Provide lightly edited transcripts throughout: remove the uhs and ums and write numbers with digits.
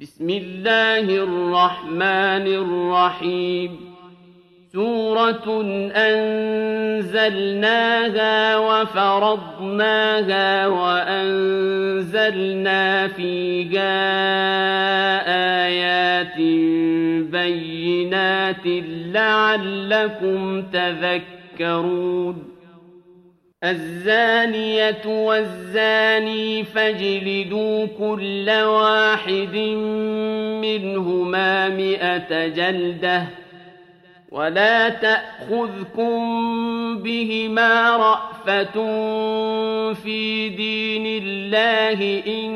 بسم الله الرحمن الرحيم سورة أنزلناها وفرضناها وأنزلنا فيها آيات بينات لعلكم تذكرون الزانية والزاني فاجلدوا كل واحد منهما 100 جلدة ولا تأخذكم بهما رأفة في دين الله إن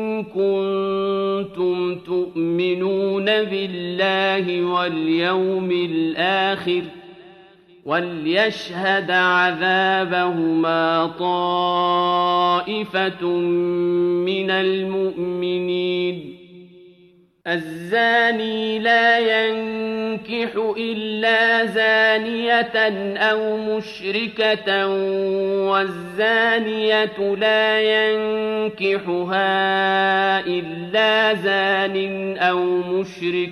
كنتم تؤمنون بالله واليوم الآخر وليشهد عذابهما طائفة من المؤمنين الزاني لا ينكح إلا زانية أو مشركة والزانية لا ينكحها إلا زان أو مشرك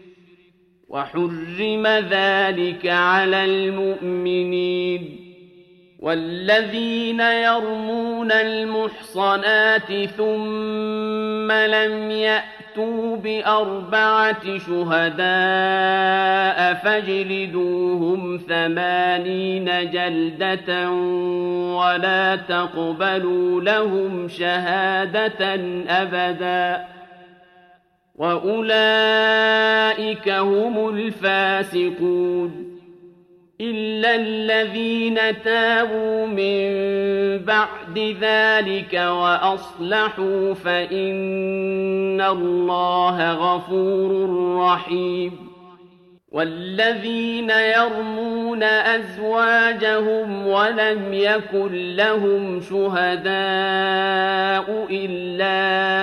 وحرم ذلك على المؤمنين والذين يرمون المحصنات ثم لم يأتوا ب4 شهداء فاجلدوهم 80 جلدة ولا تقبلوا لهم شهادة أبداً وأولئك هم الفاسقون إلا الذين تابوا من بعد ذلك وأصلحوا فإن الله غفور رحيم والذين يرمون أزواجهم ولم يكن لهم شهداء إلا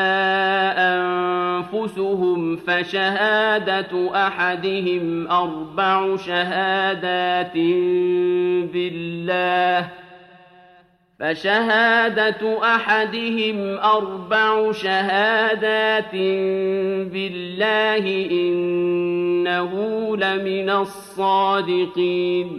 أنفسهم فشهادة أحدهم 4 شهادات بالله إنه لمن الصادقين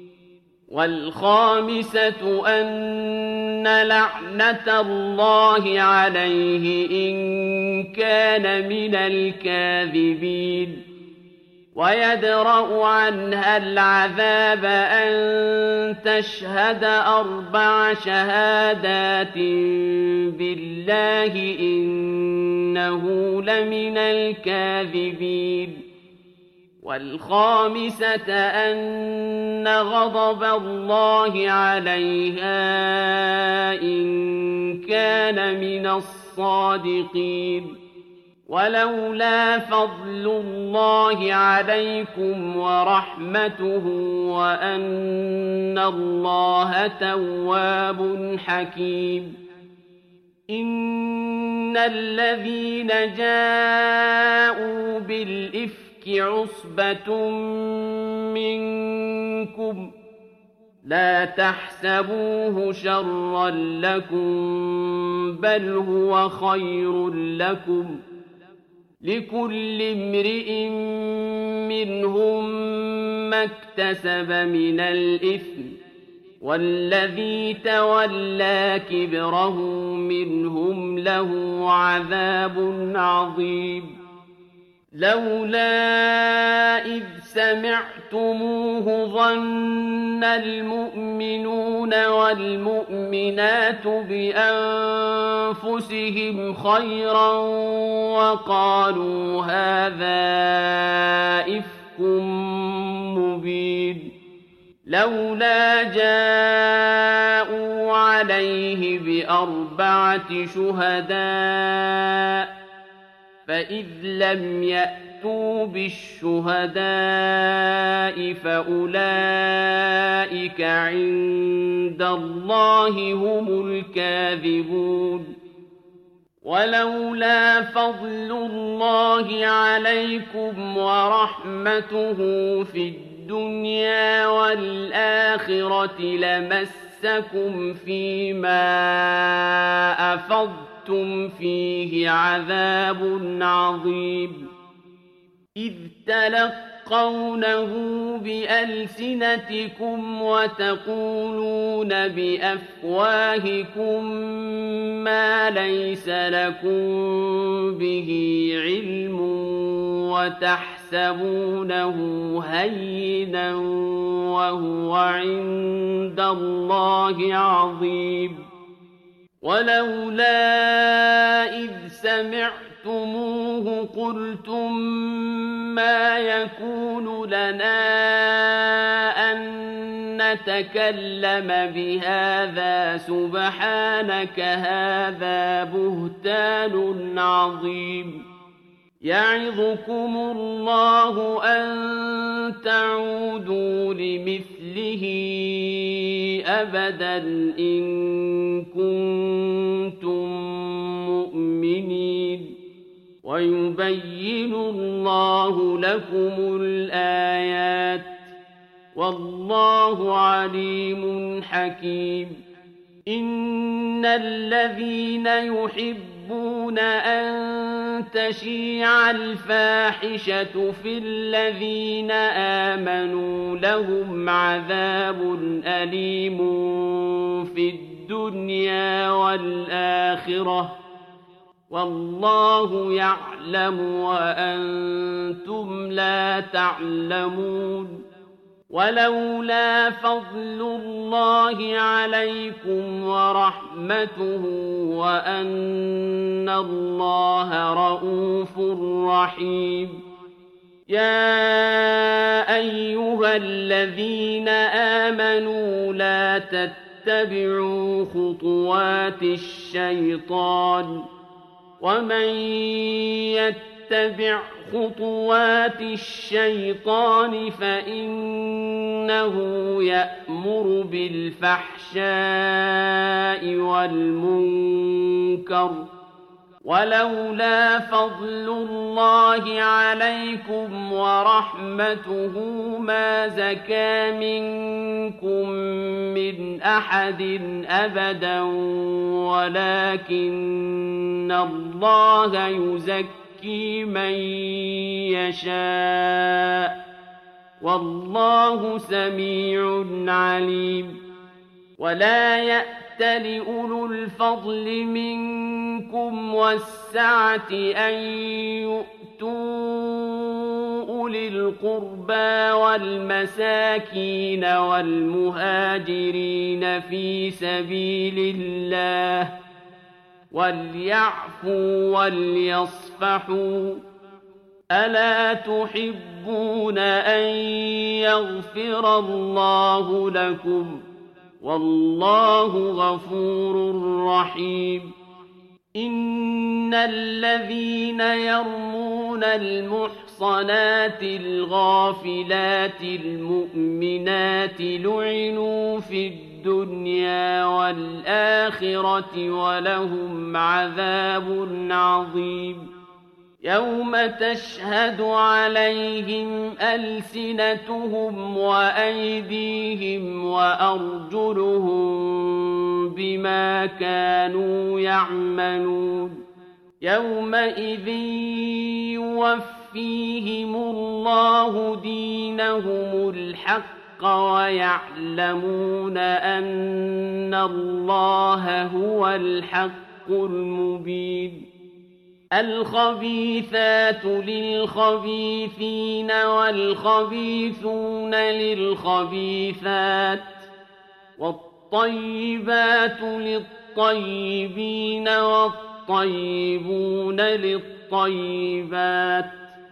والخامسة أن لعنة الله عليه إن كان من الكاذبين ويدرأ عنها العذاب أن تشهد 4 شهادات بالله إنه لمن الكاذبين والخامسة أن غضب الله عليها إن كان من الصادقين ولولا فضل الله عليكم ورحمته وأن الله تواب حكيم إن الذين جاءوا بالإفك عصبة منكم لا تحسبوه شرا لكم بل هو خير لكم لكل امرئ منهم ما اكتسب من الإثم والذي تولى كبره منهم له عذاب عظيم لولا إذ سمعتموه ظن المؤمنون والمؤمنات بأنفسهم خيرا وقالوا هذا إفك مبين لولا جاءوا عليه ب4 شهداء فإذ لم يأتوا بالشهداء فأولئك عند الله هم الكاذبون ولولا فضل الله عليكم ورحمته في الدنيا والآخرة لمسكم فيما أفضتم وأنتم فيه عذاب عظيم إذ تلقونه بألسنتكم وتقولون بأفواهكم ما ليس لكم به علم وتحسبونه هينا وهو عند الله عظيم ولولا إذ سمعتموه قلتم ما يكون لنا أن نتكلم بهذا سبحانك هذا بهتان عظيم يعظكم الله أن تعودوا لمثله أبدا إن كنتم مؤمنين ويبين الله لكم الآيات والله عليم حكيم إن الذين يحبون أن تشيع الفاحشة في الذين آمنوا لهم عذاب أليم في الدنيا والآخرة والله يعلم وأنتم لا تعلمون ولولا فضل الله عليكم ورحمته وأن الله رءوف رحيم يا أيها الذين آمنوا لا تتبعوا خطوات الشيطان ومن يتبع خطوات الشيطان فإنه يأمر بالفحشاء والمنكر ولولا فضل الله عليكم ورحمته ما زكى منكم من أحد أبدا ولكن الله يزكي من يشاء والله سميع عليم ولا يأت لأولو الفضل منكم والسعة أن يؤتوا أولي القربى والمساكين والمهاجرين في سبيل الله وليعفوا وليصفحوا ألا تحبون أن يغفر الله لكم والله غفور رحيم إن الذين يرمون المحصنات الغافلات المؤمنات لعنوا في الدنيا والآخرة ولهم عذاب عظيم يوم تشهد عليهم ألسنتهم وأيديهم وأرجلهم بما كانوا يعملون يومئذ يوفيهم الله دينهم الحق ويعلمون أن الله هو الحق المبين الخبيثات للخبيثين والخبيثون للخبيثات والطيبات للطيبين والطيبون للطيبات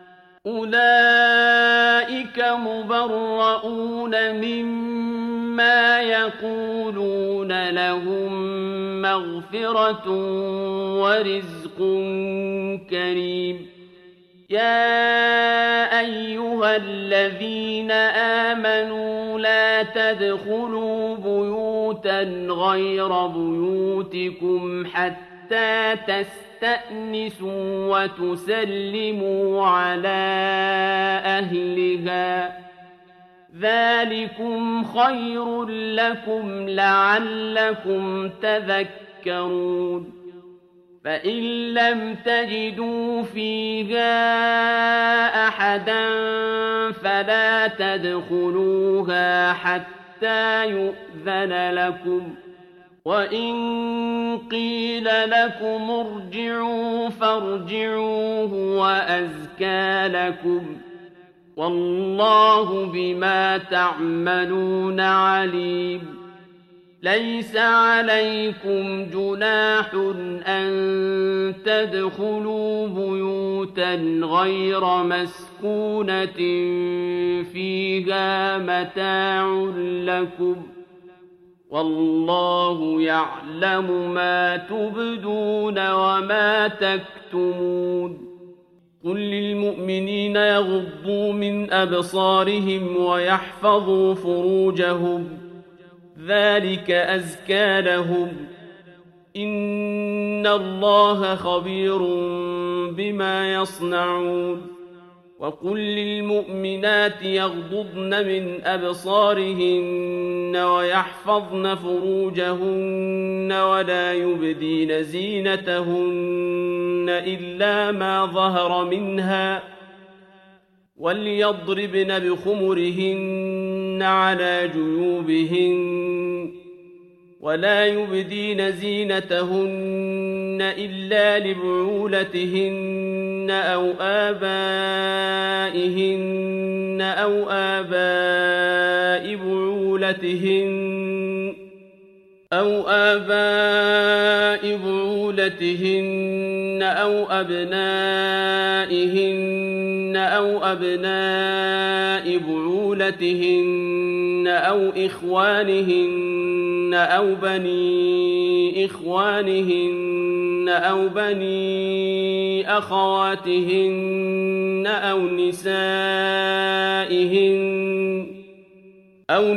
أولئك مبرؤون مما يقولون لهم مغفرة ورزق كريم يا أيها الذين آمنوا لا تدخلوا بيوتا غير بيوتكم حتى تستأنسوا وتسلموا على أهلها ذلكم خير لكم لعلكم تذكرون فإن لم تجدوا فيها أحدا فلا تدخلوها حتى يؤذن لكم، وإن قيل لكم ارجعوا فارجعوا هو أزكى لكم، والله بما تعملون عليم. ليس عليكم جناح أن تدخلوا بيوتا غير مسكونة فيها متاع لكم، والله يعلم ما تبدون وما تكتمون. قل للمؤمنين يغضوا من أبصارهم ويحفظوا فروجهم، ذلك أزكى لهم، إن الله خبير بما يصنعون. وقل للمؤمنات يغضضن من أبصارهن ويحفظن فروجهن ولا يبدين زينتهن إلا ما ظهر منها، وليضربن بخمرهن على جيوبهن، ولا يبدين زينتهن إلا لبعولتهن أو آبائهن أو آباء بعولتهن أو أبنائهن أو أبناء بعولتهن أو إخوانهن أو بني إخوانهن أو بني أخواتهن أو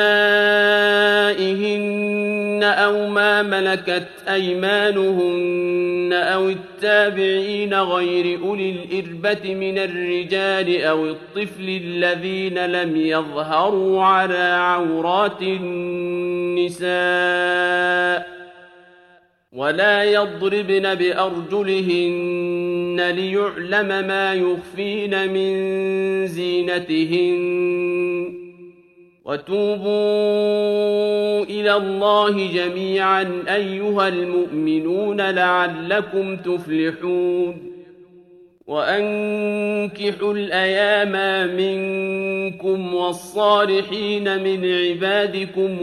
نسائهن أو ما ملكت أيمانهن أو التابعين غير أولي الإربة من الرجال أو الطفل الذين لم يظهروا على عورات النساء، ولا يضربن بأرجلهن ليعلم ما يخفين من زينتهن. وتوبوا إلى الله جميعا أيها المؤمنون لعلكم تفلحون. وأنكحوا الأيام منكم والصالحين من عبادكم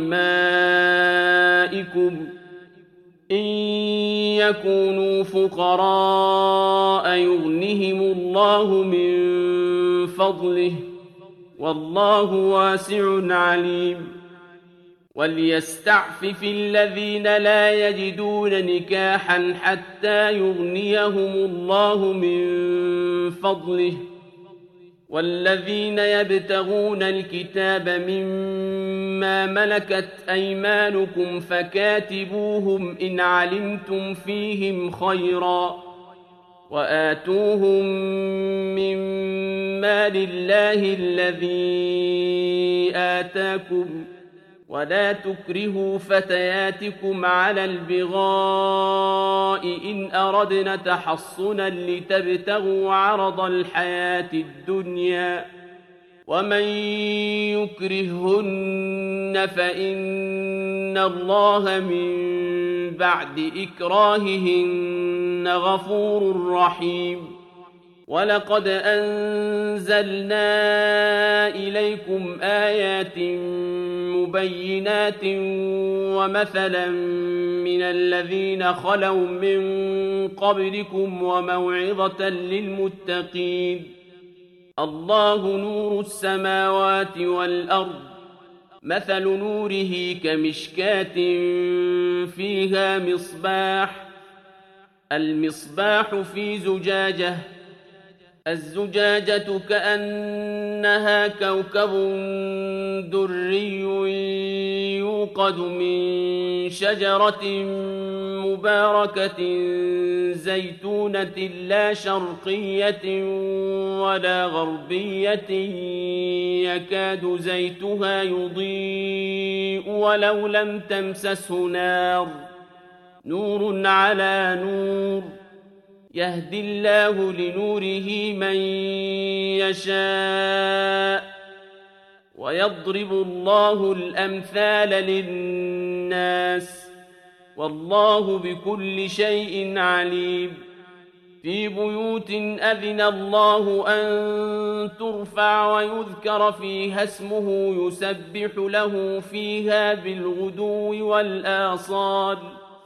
وإمائكم إن يكونوا فقراء يغنهم الله من فضله، والله واسع عليم. وليستعفف الذين لا يجدون نكاحا حتى يغنيهم الله من فضله، والذين يبتغون الكتاب مما ملكت أيمانكم فكاتبوهم إن علمتم فيهم خيرا، وآتوهم من مال الله الذي آتاكم، ولا تكرهوا فتياتكم على البغاء إن أردنا تحصنا لتبتغوا عرض الحياة الدنيا، ومن يكرههن فإن الله من بعد إكراههن غفور رحيم. ولقد أنزلنا إليكم آيات مبينات ومثلا من الذين خلوا من قبلكم وموعظة للمتقين. الله نور السماوات والأرض، مثل نوره كمشكاة فيها مصباح، المصباح في زجاجة، الزجاجة كأنها كوكب دري يوقد من شجرة مباركة زيتونة لا شرقية ولا غربية يكاد زيتها يضيء ولو لم تمسسه نار، نور على نور يهدي الله لنوره من يشاء ويضرب الله الأمثال للناس والله بكل شيء عليم في بيوت أذن الله أن ترفع ويذكر فيها اسمه يسبح له فيها بالغدو والآصال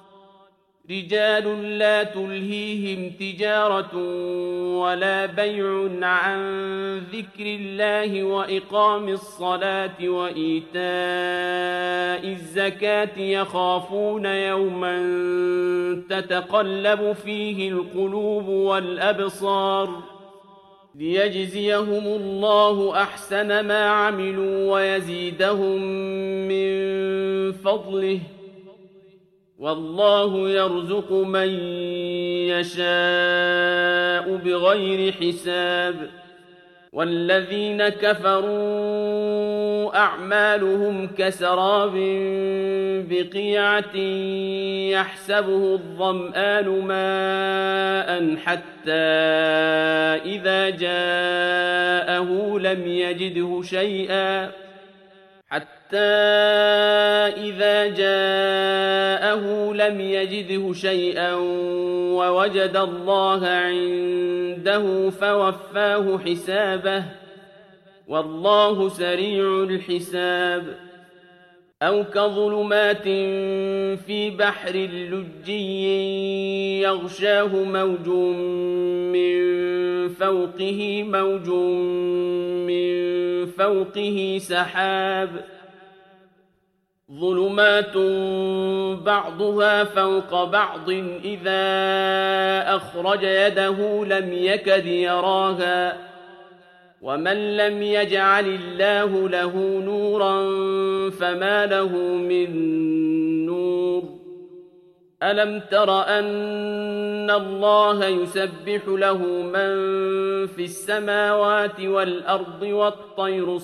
رجال لا تلهيهم تجارة ولا بيع عن ذكر الله وإقام الصلاة وإيتاء الزكاة يخافون يوما تتقلب فيه القلوب والأبصار ليجزيهم الله أحسن ما عملوا ويزيدهم من فضله والله يرزق من يشاء بغير حساب والذين كفروا أعمالهم كسراب بقيعة يحسبه الظمآن ماء حتى إذا جاءه لم يجده شيئا ووجد الله عنده فوفاه حسابه والله سريع الحساب أو كظلمات في بحر لجي يغشاه موج من فوقه سحاب ظلمات بعضها فوق بعض إذا أخرج يده لم يكد يراها ومن لم يجعل الله له نورا فما له من نور ألم تر أن الله يسبح له من في السماوات والأرض والطير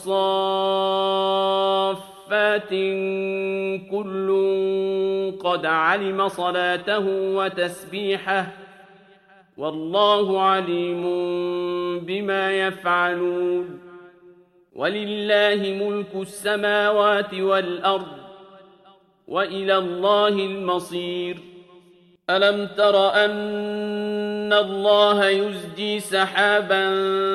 صافات كل قد علم صلاته وتسبيحه والله عليم بما يفعلون ولله ملك السماوات والأرض وإلى الله المصير ألم تر أن الله يزجي سحابا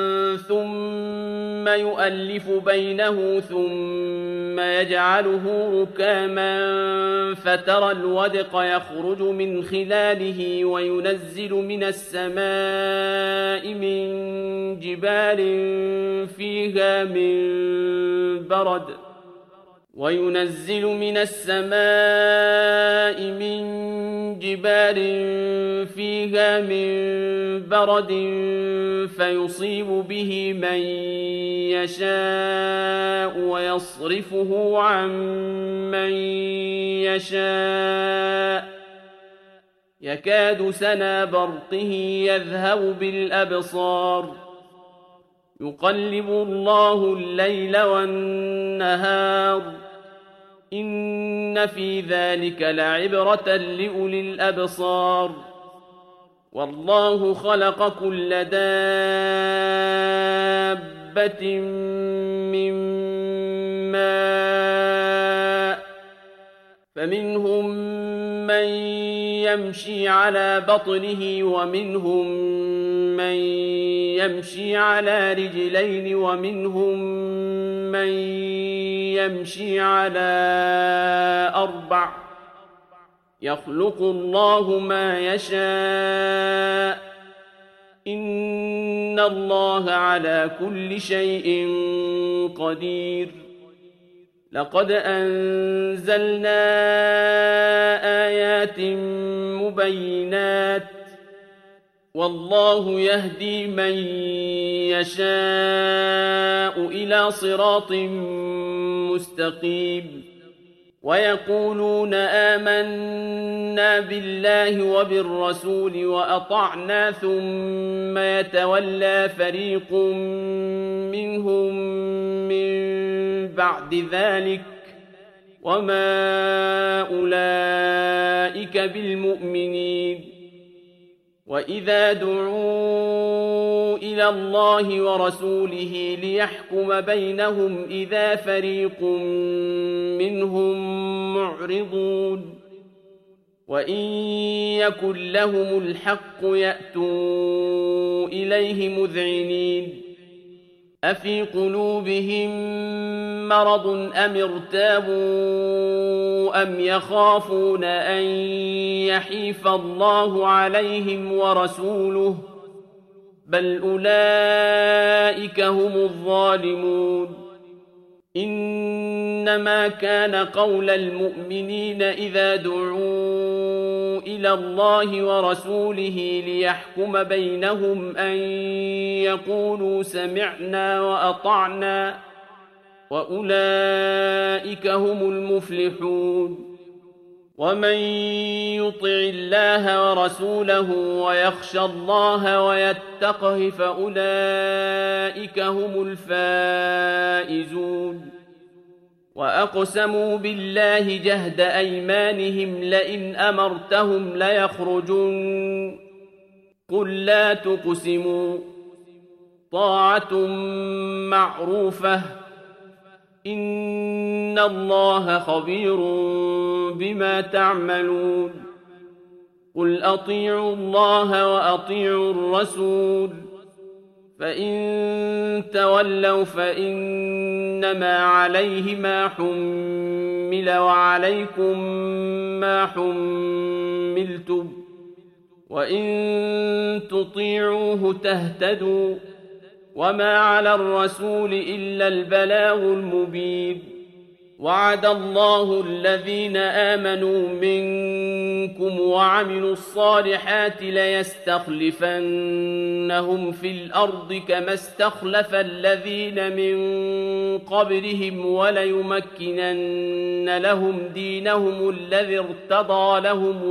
ثم يؤلف بينه ثم يجعله ركاما فترى الودق يخرج من خلاله وينزل من السماء من جبال فيها من برد فيصيب به من يشاء ويصرفه عن من يشاء يكاد سنا برقه يذهب بالأبصار يقلب الله الليل والنهار إن في ذلك لعبرة لأولي الأبصار والله خلق كل دابة من ماء فمنهم من يمشي على بطنه ومنهم من يمشي على رجلين ومنهم من يمشي على أربع يخلق الله ما يشاء إن الله على كل شيء قدير لقد أنزلنا آيات مبينات والله يهدي من يشاء إلى صراط مستقيم ويقولون آمنا بالله وبالرسول وأطعنا ثم يتولى فريق منهم من بعد ذلك وما أولئك بالمؤمنين. وإذا دعوا إلى الله ورسوله ليحكم بينهم إذا فريق منهم معرضون. وإن يكن لهم الحق يأتوا إليه مذعنين. أفي قلوبهم مرض أم ارتابوا أم يخافون أن يحيف الله عليهم ورسوله بل أولئك هم الظالمون. إنما كان قول المؤمنين إذا دعوا إلى الله ورسوله ليحكم بينهم أن يقولوا سمعنا وأطعنا وأولئك هم المفلحون. ومن يطع الله ورسوله ويخشى الله ويتقه فأولئك هم الفائزون. وأقسموا بالله جهد أيمانهم لئن أمرتهم ليخرجن قل لا تقسموا طاعة معروفة إن الله خبير بما تعملون. قل أطيعوا الله وأطيعوا الرسول فإن تولوا فإنما عليه ما حمل وعليكم ما حملتم وإن تطيعوه تهتدوا وما على الرسول إلا البلاغ المبين. وعد الله الذين آمنوا منكم وعملوا الصالحات ليستخلفنهم في الأرض كما استخلف الذين من قبلهم وليمكنن لهم دينهم الذي ارتضى لهم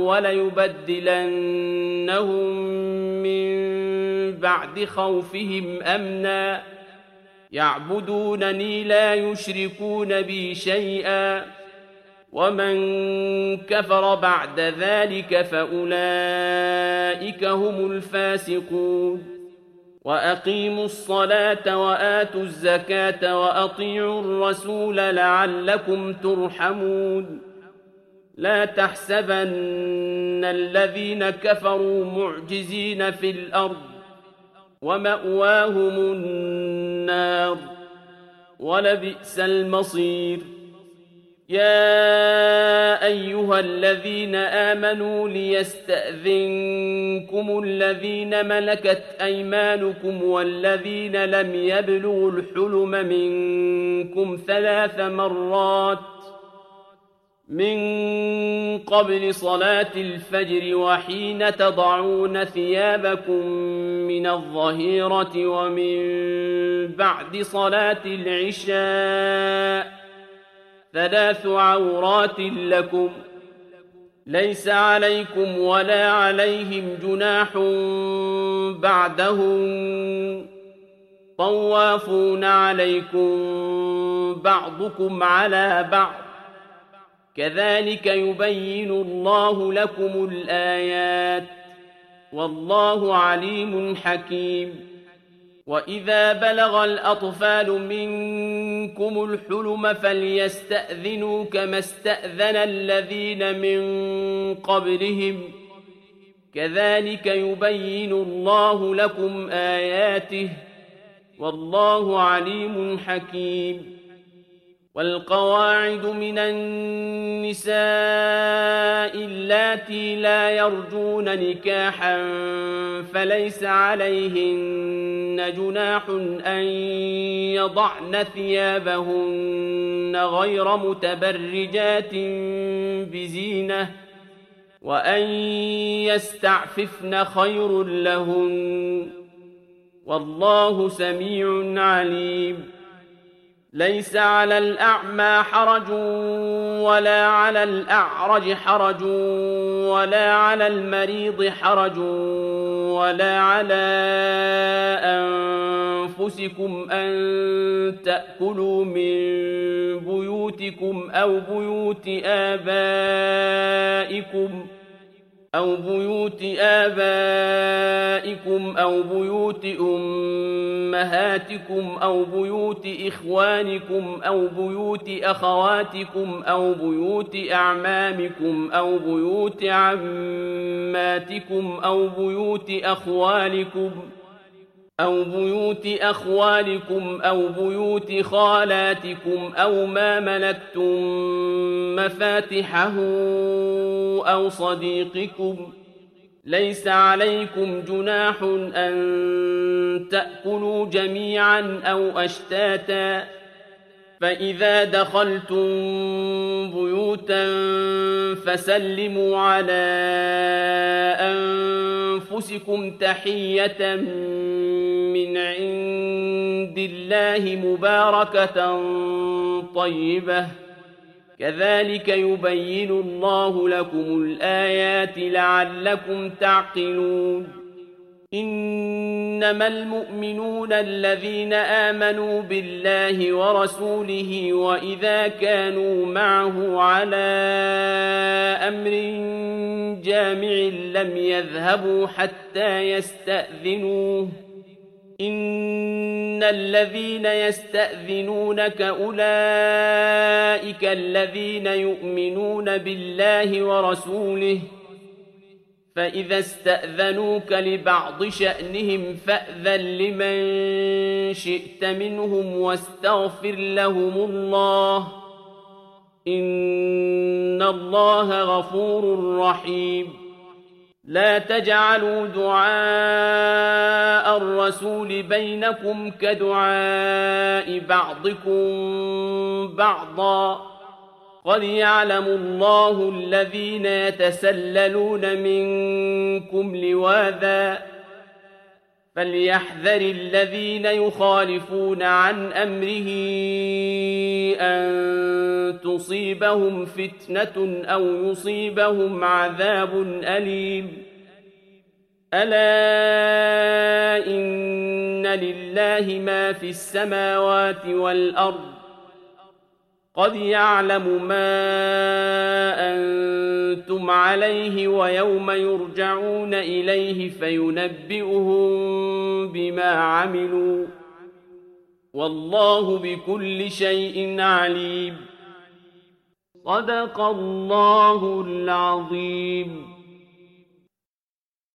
وليبدلنهم من بعد خوفهم أمنا يعبدونني لا يشركون بي شيئا ومن كفر بعد ذلك فأولئك هم الفاسقون. وأقيموا الصلاة وآتوا الزكاة وأطيعوا الرسول لعلكم ترحمون. لا تحسبن الذين كفروا معجزين في الأرض ومأواهم النار ولبئس المصير. يا أيها الذين آمنوا ليستأذنكم الذين ملكت أيمانكم والذين لم يبلغوا الحلم منكم 3 مرات من قبل صلاة الفجر وحين تضعون ثيابكم من الظهيرة ومن بعد صلاة العشاء 3 عورات لكم ليس عليكم ولا عليهم جناح بعدهم طوافون عليكم بعضكم على بعض كذلك يبين الله لكم الآيات والله عليم حكيم. وإذا بلغ الأطفال منكم الحلم فليستأذنوا كما استأذن الذين من قبلهم كذلك يبين الله لكم آياته والله عليم حكيم. والقواعد من النساء اللاتي لا يرجون نكاحا فليس عليهن جناح أن يضعن ثيابهن غير متبرجات بزينة وأن يستعففن خير لهن والله سميع عليم. ليس على الأعمى حرج ولا على الأعرج حرج ولا على المريض حرج ولا على أنفسكم أن تأكلوا من بيوتكم أو بيوت آبائكم أو بيوت أمهاتكم أو بيوت إخوانكم أو بيوت أخواتكم أو بيوت أعمامكم أو بيوت عماتكم أو بيوت أخوالكم أو بيوت خالاتكم أو ما ملكتم مفاتحه أو صديقكم. ليس عليكم جناح أن تأكلوا جميعا أو أشتاتا، فإذا دخلتم بيوتا فسلموا على أنفسكم تحية من عند الله مباركة طيبة، كذلك يبين الله لكم الآيات لعلكم تعقلون. إنما المؤمنون الذين آمنوا بالله ورسوله وإذا كانوا معه على أمر جامع لم يذهبوا حتى يستأذنوه. إن الذين يستأذنونك أولئك الذين يؤمنون بالله ورسوله، فإذا استأذنوك لبعض شأنهم فأذن لمن شئت منهم واستغفر لهم الله، إن الله غفور رحيم. لا تجعلوا دعاء الرسول بينكم كدعاء بعضكم بعضا، قد يعلم الله الذين يتسللون منكم لواذا، فليحذر الذين يخالفون عن أمره أن تصيبهم فتنة أو يصيبهم عذاب أليم. ألا إن لله ما في السماوات والأرض، قد يعلم ما أنتم عليه ويوم يرجعون إليه فينبئهم بما عملوا، والله بكل شيء عليم. صدق الله العظيم.